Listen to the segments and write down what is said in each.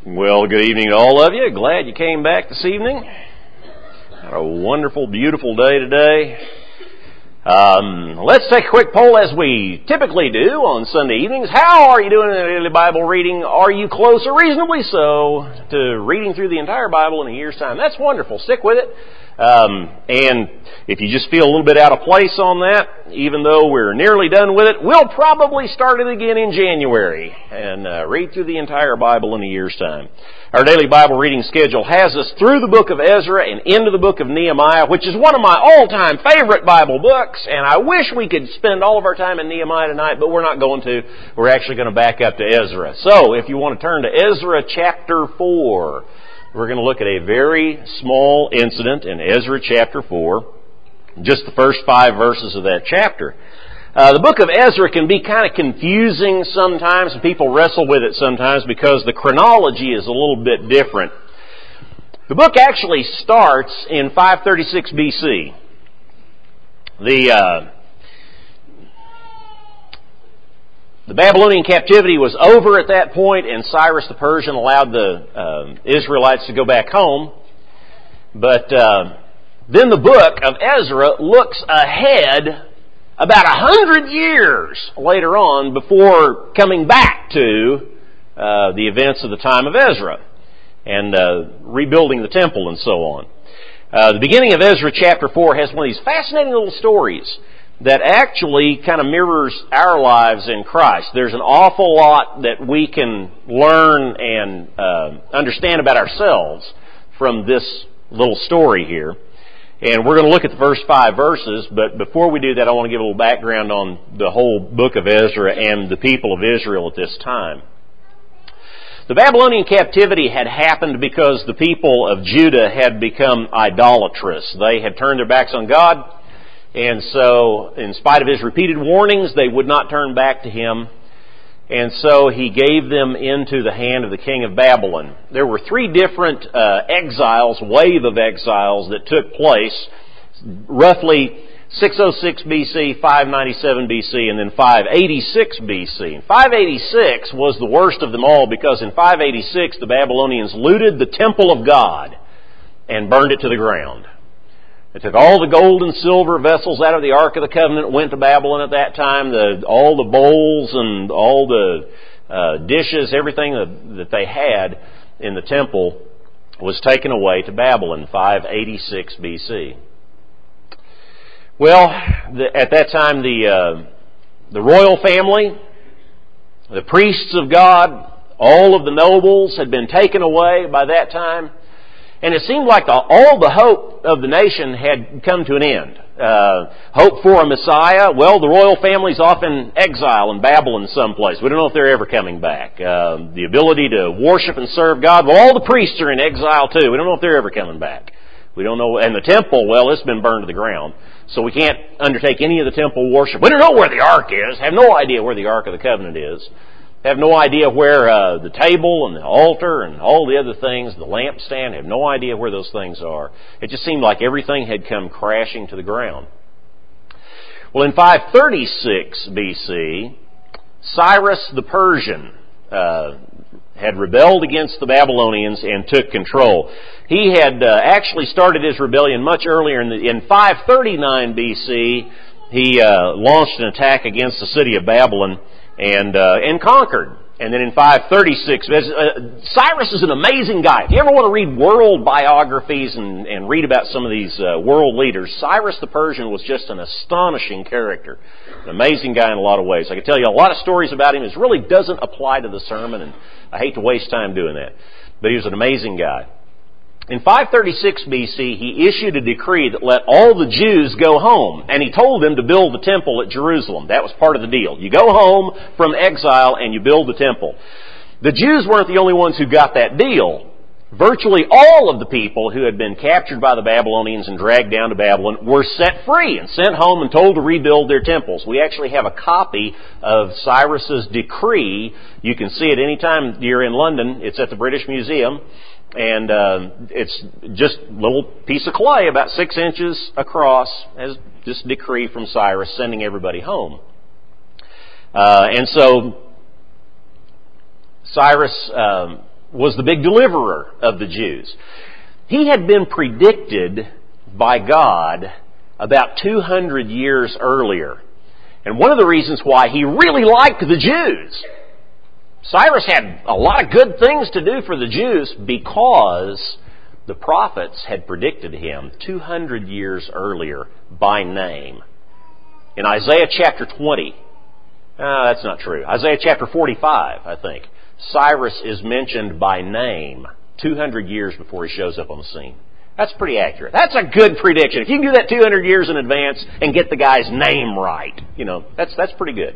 Well, good evening to all of you. Glad you came back this evening. Had a wonderful, beautiful day today. Let's take a quick poll as we typically do on Sunday evenings. How are you doing in the daily Bible reading? Are you close or reasonably so to reading through the entire Bible in a year's time? That's wonderful. Stick with it. And if you just feel a little bit out of place on that, even though we're nearly done with it, we'll probably start it again in January and read through the entire Bible in a year's time. Our daily Bible reading schedule has us through the book of Ezra and into the book of Nehemiah, which is one of my all-time favorite Bible books, and I wish we could spend all of our time in Nehemiah tonight, but we're not going to. We're actually going to back up to Ezra. So, if you want to turn to Ezra chapter 4, we're going to look at a very small incident in Ezra chapter 4, just the first 5 verses of that chapter. The book of Ezra can be kind of confusing sometimes, and people wrestle with it sometimes because the chronology is a little bit different. The book actually starts in 536 BC. The Babylonian captivity was over at that point, and Cyrus the Persian allowed the Israelites to go back home. But then the book of Ezra looks ahead about 100 years later on before coming back to the events of the time of Ezra and rebuilding the temple and so on. The beginning of Ezra chapter 4 has one of these fascinating little stories that actually kind of mirrors our lives in Christ. There's an awful lot that we can learn and understand about ourselves from this little story here. And we're going to look at the first 5 verses, but before we do that, I want to give a little background on the whole book of Ezra and the people of Israel at this time. The Babylonian captivity had happened because the people of Judah had become idolatrous. They had turned their backs on God, and so, in spite of His repeated warnings, they would not turn back to Him. And so He gave them into the hand of the king of Babylon. There were 3 different wave of exiles that took place, roughly 606 BC, 597 BC, and then 586 BC. 586 was the worst of them all because in 586 the Babylonians looted the temple of God and burned it to the ground. They took all the gold and silver vessels out of the Ark of the Covenant, went to Babylon at that time. All the bowls and all the dishes, everything that they had in the temple was taken away to Babylon, 586 BC. Well, at that time, the royal family, the priests of God, all of the nobles had been taken away by that time. And it seemed like all the hope of the nation had come to an end. Hope for a Messiah. Well, the royal family's off in exile in Babylon someplace. We don't know if they're ever coming back. The ability to worship and serve God. Well, all the priests are in exile too. We don't know if they're ever coming back. We don't know. And the temple, well, it's been burned to the ground. So we can't undertake any of the temple worship. We don't know where the ark is. Have no idea where the Ark of the Covenant is. Have no idea where the table and the altar and all the other things, the lampstand, have no idea where those things are. It just seemed like everything had come crashing to the ground. Well, in 536 BC, Cyrus the Persian had rebelled against the Babylonians and took control. He had actually started his rebellion much earlier. In 539 BC, he launched an attack against the city of Babylon and conquered. And then in 536, Cyrus is an amazing guy. If you ever want to read world biographies and read about some of these world leaders, Cyrus the Persian was just an astonishing character. An amazing guy in a lot of ways. I could tell you a lot of stories about him. It really doesn't apply to the sermon, and I hate to waste time doing that. But he was an amazing guy. In 536 BC, he issued a decree that let all the Jews go home, and he told them to build the temple at Jerusalem. That was part of the deal. You go home from exile and you build the temple. The Jews weren't the only ones who got that deal. Virtually all of the people who had been captured by the Babylonians and dragged down to Babylon were set free and sent home and told to rebuild their temples. We actually have a copy of Cyrus's decree. You can see it anytime you're in London. It's at the British Museum. And it's just a little piece of clay about 6 inches across as this decree from Cyrus sending everybody home. And so Cyrus was the big deliverer of the Jews. He had been predicted by God about 200 years earlier. And one of the reasons why he really liked the Jews, Cyrus had a lot of good things to do for the Jews because the prophets had predicted him 200 years earlier by name. In Isaiah chapter 20, that's not true. Isaiah chapter 45, I think, Cyrus is mentioned by name 200 years before he shows up on the scene. That's pretty accurate. That's a good prediction. If you can do that 200 years in advance and get the guy's name right, that's pretty good.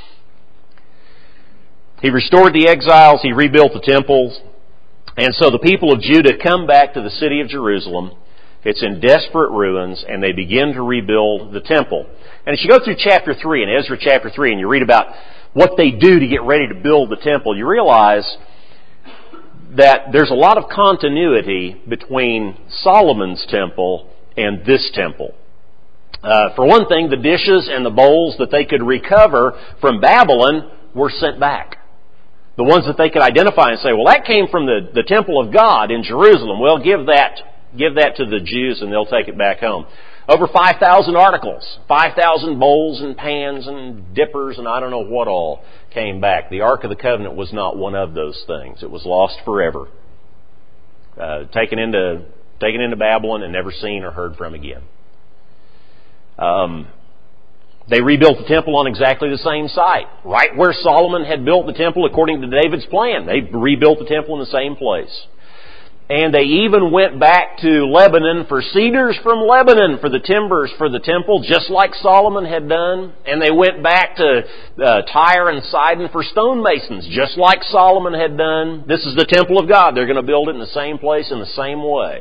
He restored the exiles. He rebuilt the temples. And so the people of Judah come back to the city of Jerusalem. It's in desperate ruins, and they begin to rebuild the temple. And as you go through chapter 3, in Ezra chapter 3, and you read about what they do to get ready to build the temple, you realize that there's a lot of continuity between Solomon's temple and this temple. For one thing, the dishes and the bowls that they could recover from Babylon were sent back. The ones that they could identify and say, well, that came from the temple of God in Jerusalem. Well, give that to the Jews and they'll take it back home. Over 5,000 articles, 5,000 bowls and pans and dippers and I don't know what all came back. The Ark of the Covenant was not one of those things. It was lost forever. Taken into Babylon and never seen or heard from again. They rebuilt the temple on exactly the same site. Right where Solomon had built the temple according to David's plan. They rebuilt the temple in the same place. And they even went back to Lebanon for cedars from Lebanon for the timbers for the temple, just like Solomon had done. And they went back to Tyre and Sidon for stonemasons, just like Solomon had done. This is the temple of God. They're going to build it in the same place in the same way.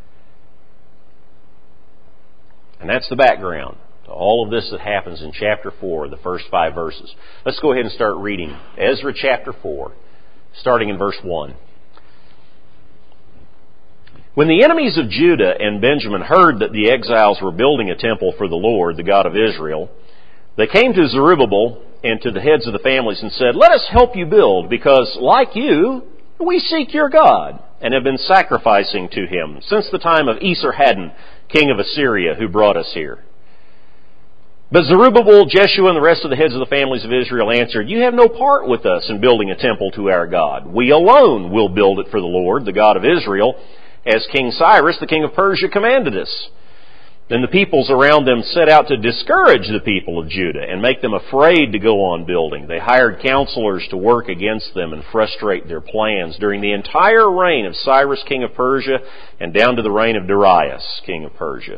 And that's the background to all of this that happens in chapter 4, the first 5 verses. Let's go ahead and start reading Ezra chapter 4, starting in verse 1. When the enemies of Judah and Benjamin heard that the exiles were building a temple for the Lord, the God of Israel, they came to Zerubbabel and to the heads of the families and said, "Let us help you build, because like you, we seek your God, and have been sacrificing to him since the time of Esarhaddon, king of Assyria, who brought us here." But Zerubbabel, Jeshua, and the rest of the heads of the families of Israel answered, "You have no part with us in building a temple to our God. We alone will build it for the Lord, the God of Israel, as King Cyrus, the king of Persia, commanded us." Then the peoples around them set out to discourage the people of Judah and make them afraid to go on building. They hired counselors to work against them and frustrate their plans during the entire reign of Cyrus, king of Persia, and down to the reign of Darius, king of Persia.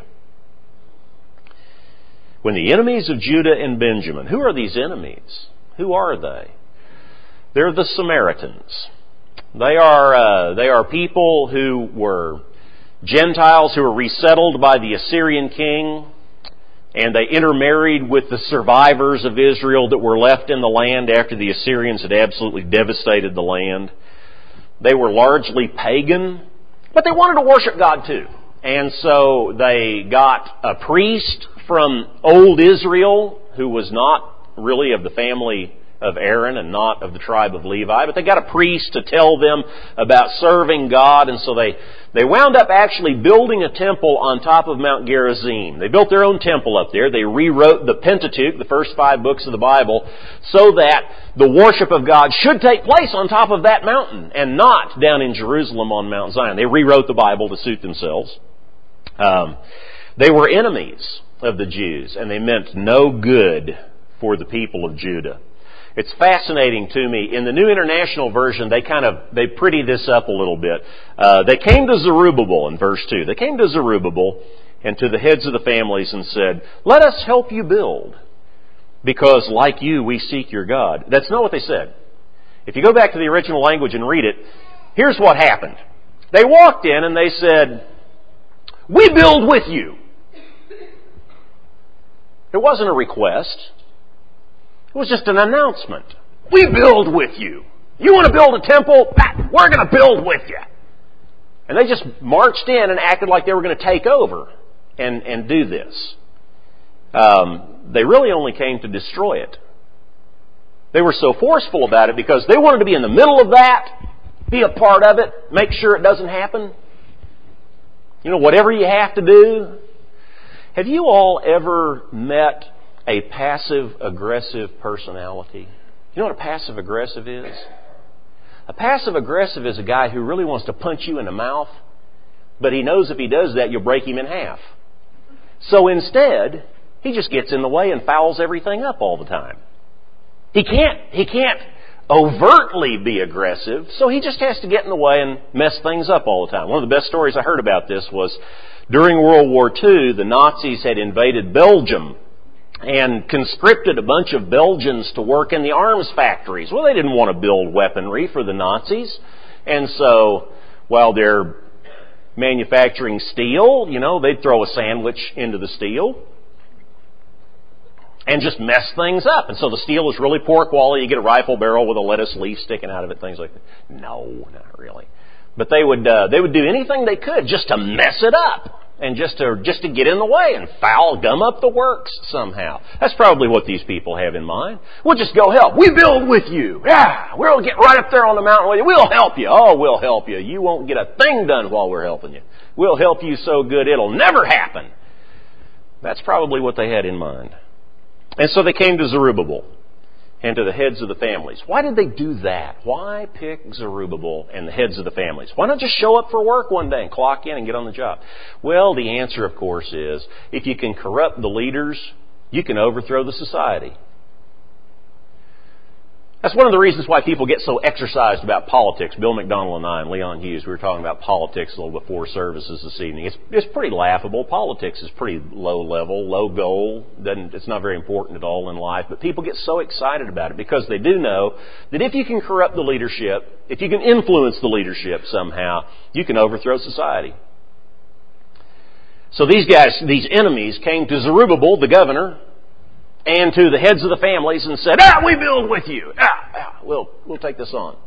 When the enemies of Judah and Benjamin, who are these enemies? Who are they? They're the Samaritans. They are people who were Gentiles who were resettled by the Assyrian king, and they intermarried with the survivors of Israel that were left in the land after the Assyrians had absolutely devastated the land. They were largely pagan, but they wanted to worship God too. And so they got a priest from old Israel who was not really of the family of Aaron and not of the tribe of Levi, but they got a priest to tell them about serving God, and so they wound up actually building a temple on top of Mount Gerizim. They built their own temple up there. They rewrote the Pentateuch, the first 5 books of the Bible, so that the worship of God should take place on top of that mountain and not down in Jerusalem on Mount Zion. They rewrote the Bible to suit themselves. They were enemies of the Jews, and they meant no good for the people of Judah. It's fascinating to me. In the New International Version, they pretty this up a little bit. They came to Zerubbabel in verse 2. They came to Zerubbabel and to the heads of the families and said, "Let us help you build, because like you, we seek your God." That's not what they said. If you go back to the original language and read it, here's what happened. They walked in and they said, "We build with you." It wasn't a request. It was just an announcement. "We build with you. You want to build a temple? We're going to build with you." And they just marched in and acted like they were going to take over and do this. They really only came to destroy it. They were so forceful about it because they wanted to be in the middle of that, Be a part of it. Make sure it doesn't happen. You know, whatever you have to do. Have you all ever met a passive-aggressive personality? You know what a passive-aggressive is? A passive-aggressive is a guy who really wants to punch you in the mouth, but he knows if he does that, you'll break him in half. So instead, he just gets in the way and fouls everything up all the time. He can't overtly be aggressive, so he just has to get in the way and mess things up all the time. One of the best stories I heard about this was during World War II, the Nazis had invaded Belgium and conscripted a bunch of Belgians to work in the arms factories. Well, they didn't want to build weaponry for the Nazis, and so while they're manufacturing steel, you know, they'd throw a sandwich into the steel and just mess things up. And so the steel is really poor quality. You get a rifle barrel with a lettuce leaf sticking out of it, things like that. No, not really. But they would do anything they could just to mess it up and just to get in the way and gum up the works somehow. That's probably what these people have in mind. We'll just go help. We build with you. Yeah, we'll get right up there on the mountain with you. We'll help you. Oh, we'll help you. You won't get a thing done while we're helping you. We'll help you so good it'll never happen. That's probably what they had in mind. And so they came to Zerubbabel and to the heads of the families. Why did they do that? Why pick Zerubbabel and the heads of the families? Why not just show up for work one day and clock in and get on the job? Well, the answer, of course, is if you can corrupt the leaders, you can overthrow the society. That's one of the reasons why people get so exercised about politics. Bill McDonald and I and Leon Hughes, we were talking about politics a little before services this evening. It's pretty laughable. Politics is pretty low level, low goal. It's not very important at all in life. But people get so excited about it because they do know that if you can corrupt the leadership, if you can influence the leadership somehow, you can overthrow society. So these guys, these enemies, came to Zerubbabel, the governor, and to the heads of the families and said, we build with you. We'll take this on.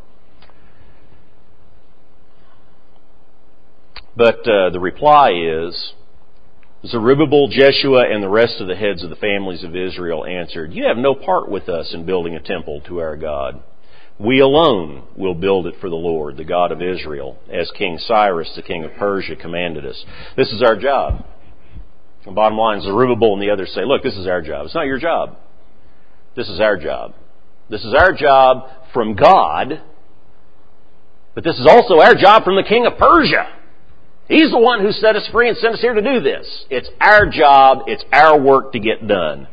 But the reply is, Zerubbabel, Jeshua, and the rest of the heads of the families of Israel answered, you have no part with us in building a temple to our God. We alone will build it for the Lord, the God of Israel, as King Cyrus, the king of Persia, commanded us. This is our job. The bottom line, Zerubbabel and the others say, look, this is our job. It's not your job. This is our job. This is our job from God, but this is also our job from the king of Persia. He's the one who set us free and sent us here to do this. It's our job. It's our work to get done.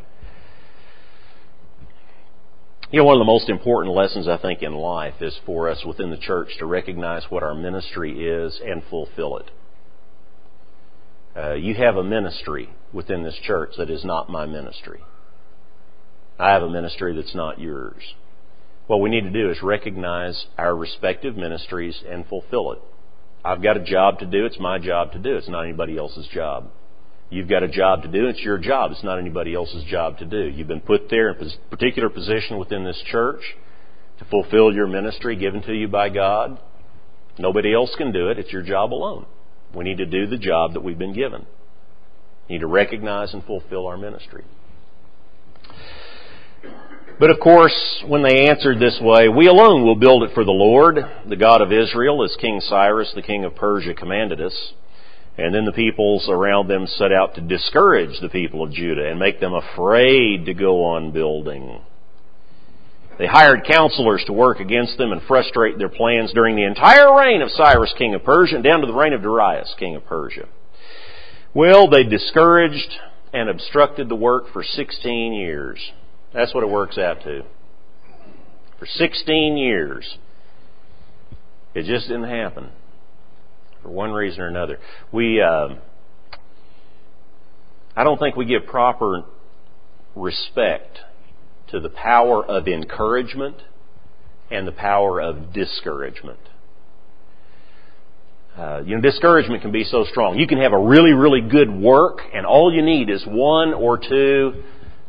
You know, one of the most important lessons, I think, in life is for us within the church to recognize what our ministry is and fulfill it. You have a ministry within this church that is not my ministry. I have a ministry that's not yours. What we need to do is recognize our respective ministries and fulfill it. I've got a job to do. It's my job to do. It's not anybody else's job. You've got a job to do. It's your job. It's not anybody else's job to do. You've been put there in a particular position within this church to fulfill your ministry given to you by God. Nobody else can do it. It's your job alone. We need to do the job that we've been given. We need to recognize and fulfill our ministry. But of course, when they answered this way, we alone will build it for the Lord, the God of Israel, as King Cyrus, the king of Persia, commanded us. And then the peoples around them set out to discourage the people of Judah and make them afraid to go on building. They hired counselors to work against them and frustrate their plans during the entire reign of Cyrus, king of Persia, and down to the reign of Darius, king of Persia. Well, they discouraged and obstructed the work for 16 years. That's what it works out to. For 16 years. It just didn't happen. For one reason or another. I don't think we give proper respect to the power of encouragement and the power of discouragement. Discouragement can be so strong. You can have a really, really good work, and all you need is one or two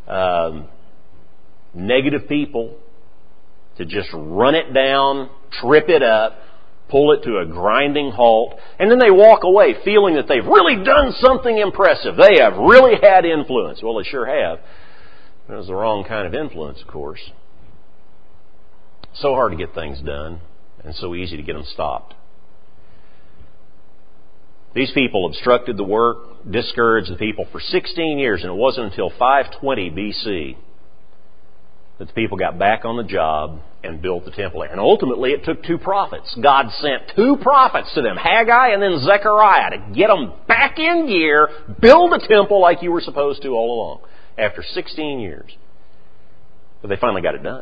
negative people to just run it down, trip it up, pull it to a grinding halt, and then they walk away feeling that they've really done something impressive. They have really had influence. Well, they sure have. It was the wrong kind of influence, of course. So hard to get things done. and so easy to get them stopped. These people obstructed the work, discouraged the people for 16 years, and it wasn't until 520 BC that the people got back on the job and built the temple. And ultimately it took 2 prophets. God sent 2 prophets to them, Haggai and then Zechariah, to get them back in gear, build the temple like you were supposed to all along, after 16 years. But they finally got it done.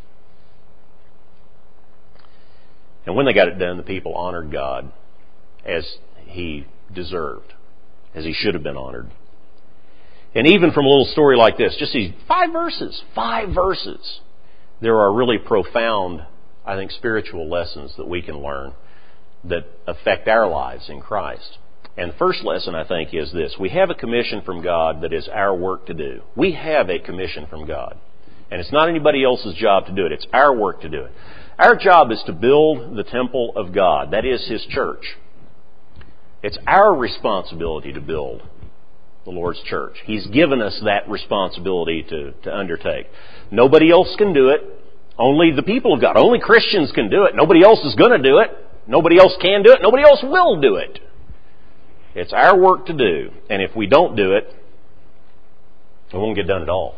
And when they got it done, the people honored God as He deserved, as He should have been honored. And even from a little story like this, just these 5 verses, there are really profound, I think, spiritual lessons that we can learn that affect our lives in Christ. And the first lesson, I think, is this. We have a commission from God that is our work to do. We have a commission from God. And it's not anybody else's job to do it. It's our work to do it. Our job is to build the temple of God. That is His church. It's our responsibility to build the Lord's church. He's given us that responsibility to undertake. Nobody else can do it. Only the people of God. Only Christians can do it. Nobody else is going to do it. Nobody else can do it. Nobody else will do it. It's our work to do. And if we don't do it, it won't get done at all.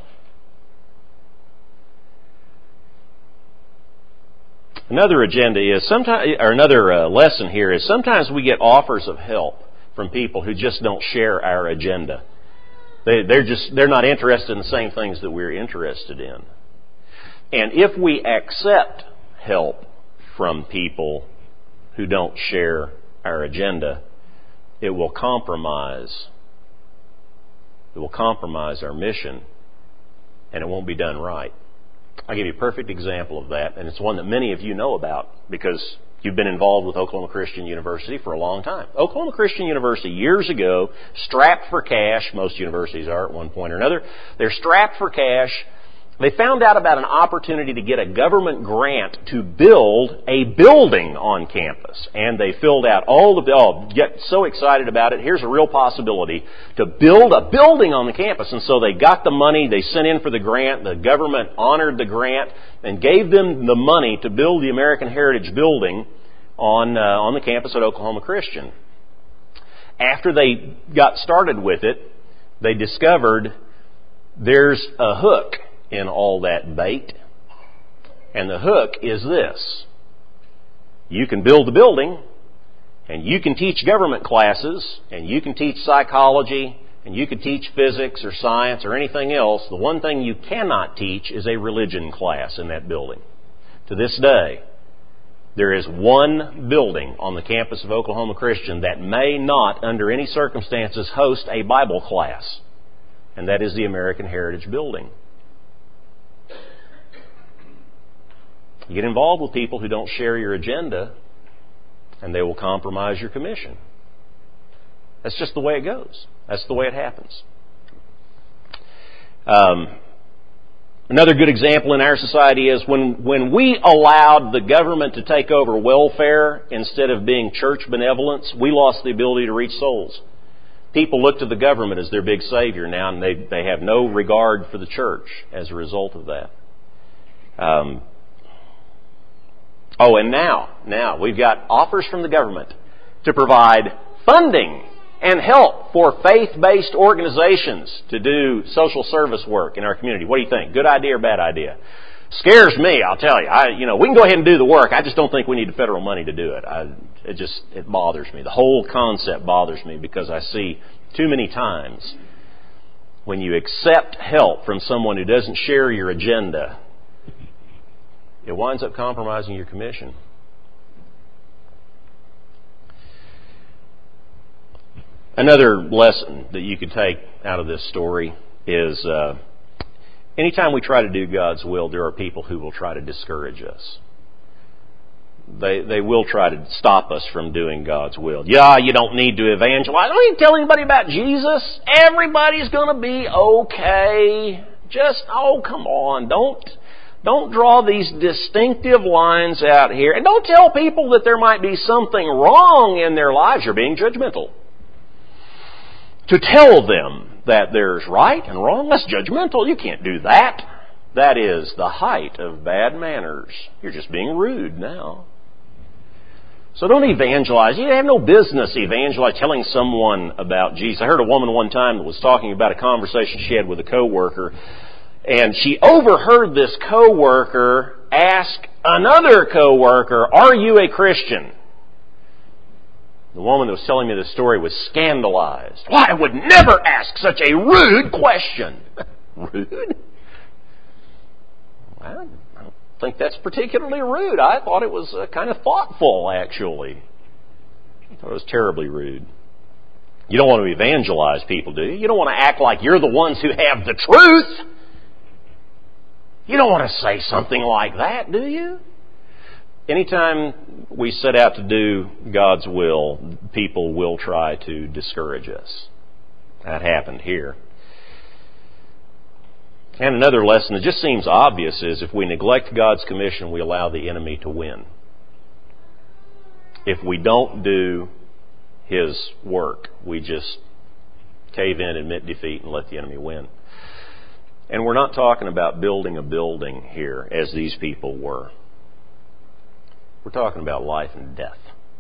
Another agenda is another lesson here is sometimes we get offers of help from people who just don't share our agenda. They're not interested in the same things that we're interested in. And if we accept help from people who don't share our agenda, it will compromise our mission, and it won't be done right. I'll give you a perfect example of that, and it's one that many of you know about because you've been involved with Oklahoma Christian University for a long time. Oklahoma Christian University, years ago, strapped for cash. Most universities are at one point or another. They're strapped for cash. They found out about an opportunity to get a government grant to build a building on campus. And they filled out get so excited about it. Here's a real possibility to build a building on the campus. And so they got the money. They sent in for the grant. The government honored the grant and gave them the money to build the American Heritage Building on the campus at Oklahoma Christian. After they got started with it, they discovered there's a hook in all that bait. And the hook is this. You can build the building, and you can teach government classes, and you can teach psychology, and you can teach physics or science or anything else. The one thing you cannot teach is a religion class in that building. To this day, there is one building on the campus of Oklahoma Christian that may not, under any circumstances, host a Bible class. And that is the American Heritage Building. You get involved with people who don't share your agenda, and they will compromise your commission. That's just the way it goes. That's the way it happens. Another good example in our society is when we allowed the government to take over welfare instead of being church benevolence, we lost the ability to reach souls. People look to the government as their big savior now, and they have no regard for the church as a result of that. And now we've got offers from the government to provide funding and help for faith-based organizations to do social service work in our community. What do you think? Good idea or bad idea? Scares me, I'll tell you. We can go ahead and do the work. I just don't think we need the federal money to do it. It bothers me. The whole concept bothers me because I see too many times when you accept help from someone who doesn't share your agenda, it winds up compromising your commission. Another lesson that you could take out of this story is anytime we try to do God's will, there are people who will try to discourage us. They will try to stop us from doing God's will. Yeah, you don't need to evangelize. Don't even tell anybody about Jesus. Everybody's going to be okay. Come on. Don't draw these distinctive lines out here. And don't tell people that there might be something wrong in their lives. You're being judgmental. To tell them that there's right and wrong, that's judgmental. You can't do that. That is the height of bad manners. You're just being rude now. So don't evangelize. You have no business evangelizing, telling someone about Jesus. I heard a woman one time that was talking about a conversation she had with a coworker, and she overheard this coworker ask another coworker, "Are you a Christian?" The woman that was telling me this story was scandalized. "Why, I would never ask such a rude question." Rude? I don't think that's particularly rude. I thought it was kind of thoughtful, actually. I thought it was terribly rude. You don't want to evangelize people, do you? You don't want to act like you're the ones who have the truth. You don't want to say something like that, do you? Anytime we set out to do God's will, people will try to discourage us. That happened here. And another lesson that just seems obvious is if we neglect God's commission, we allow the enemy to win. If we don't do His work, we just cave in, admit defeat, and let the enemy win. And we're not talking about building a building here, as these people were. We're talking about life and death.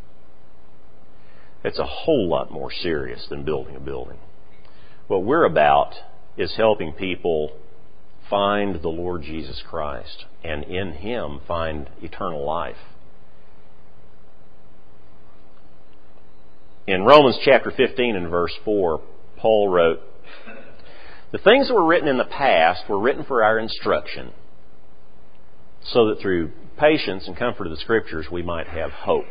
It's a whole lot more serious than building a building. What we're about is helping people find the Lord Jesus Christ and in Him find eternal life. In Romans chapter 15 and verse 4, Paul wrote, "The things that were written in the past were written for our instruction, so that through patience and comfort of the Scriptures we might have hope."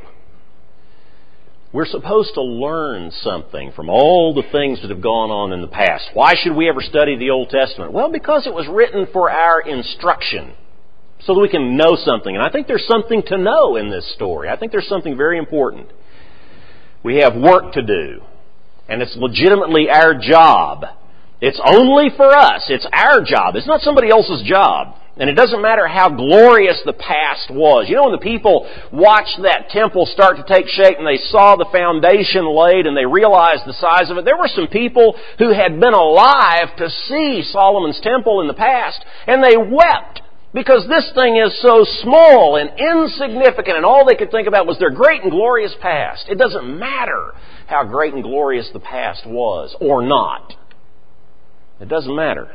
We're supposed to learn something from all the things that have gone on in the past. Why should we ever study the Old Testament? Well, because it was written for our instruction, so that we can know something. And I think there's something to know in this story. I think there's something very important. We have work to do, and it's legitimately our job. It's only for us. It's our job. It's not somebody else's job. And it doesn't matter how glorious the past was. You know, when the people watched that temple start to take shape and they saw the foundation laid and they realized the size of it, there were some people who had been alive to see Solomon's temple in the past, and they wept because this thing is so small and insignificant, and all they could think about was their great and glorious past. It doesn't matter how great and glorious the past was or not. It doesn't matter.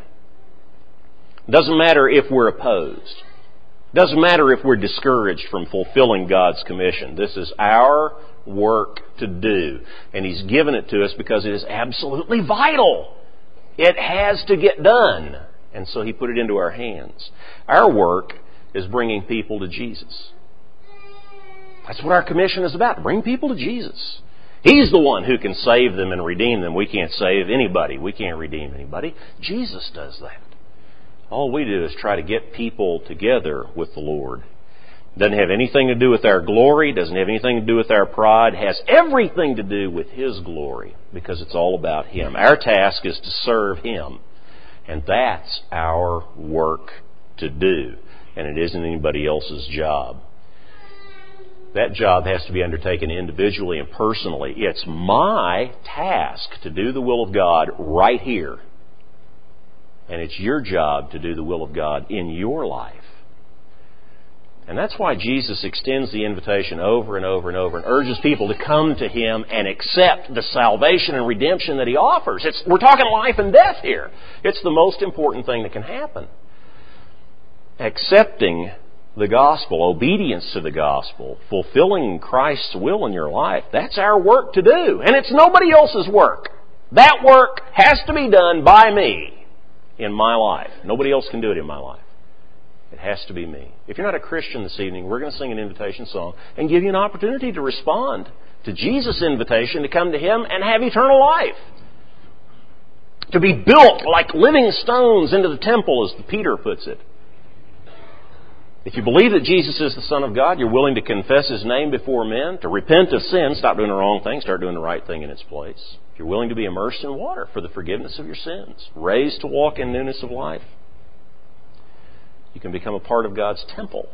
It doesn't matter if we're opposed. It doesn't matter if we're discouraged from fulfilling God's commission. This is our work to do. And He's given it to us because it is absolutely vital. It has to get done. And so He put it into our hands. Our work is bringing people to Jesus. That's what our commission is about, to bring people to Jesus. He's the one who can save them and redeem them. We can't save anybody. We can't redeem anybody. Jesus does that. All we do is try to get people together with the Lord. It doesn't have anything to do with our glory. It doesn't have anything to do with our pride. It has everything to do with His glory, because it's all about Him. Our task is to serve Him. And that's our work to do. And it isn't anybody else's job. That job has to be undertaken individually and personally. It's my task to do the will of God right here. And it's your job to do the will of God in your life. And that's why Jesus extends the invitation over and over and over and urges people to come to Him and accept the salvation and redemption that He offers. We're talking life and death here. It's the most important thing that can happen. Accepting the gospel, obedience to the gospel, fulfilling Christ's will in your life, that's our work to do. And it's nobody else's work. That work has to be done by me in my life. Nobody else can do it in my life. It has to be me. If you're not a Christian this evening, we're going to sing an invitation song and give you an opportunity to respond to Jesus' invitation to come to Him and have eternal life. To be built like living stones into the temple, as Peter puts it. If you believe that Jesus is the Son of God, you're willing to confess His name before men, to repent of sin, stop doing the wrong thing, start doing the right thing in its place. If you're willing to be immersed in water for the forgiveness of your sins, raised to walk in newness of life, you can become a part of God's temple.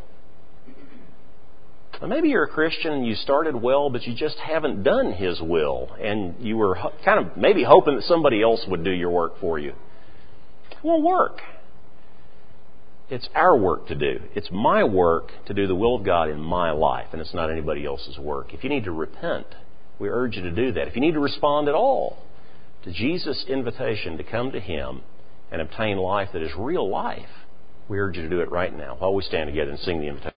Now, maybe you're a Christian and you started well, but you just haven't done His will, and you were kind of maybe hoping that somebody else would do your work for you. It won't work. It's our work to do. It's my work to do the will of God in my life, and it's not anybody else's work. If you need to repent, we urge you to do that. If you need to respond at all to Jesus' invitation to come to Him and obtain life that is real life, we urge you to do it right now while we stand together and sing the invitation.